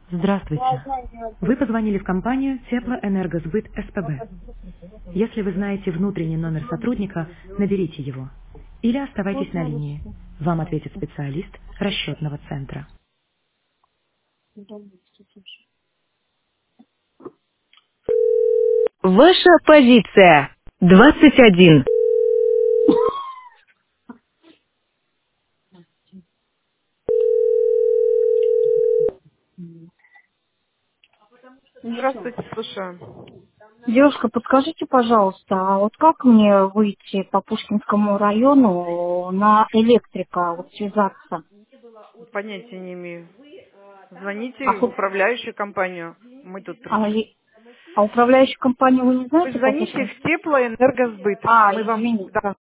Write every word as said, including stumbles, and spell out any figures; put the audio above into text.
Здравствуйте. Вы позвонили в компанию Теплоэнергосбыт СПБ. Если вы знаете внутренний номер сотрудника, наберите его. Или оставайтесь на линии. Вам ответит специалист расчетного центра. Ваша позиция. двадцать один. Здравствуйте, слушаю. Девушка, подскажите, пожалуйста, а вот как мне выйти по Пушкинскому району на электрика, вот связаться? Понятия не имею. Звоните А, в хо- управляющую компанию. Мы тут при а, чем? и- а управляющую компанию вы не Вы знаете, как звоните это? в теплоэнергосбыт. А, Мы вам... Да, извините.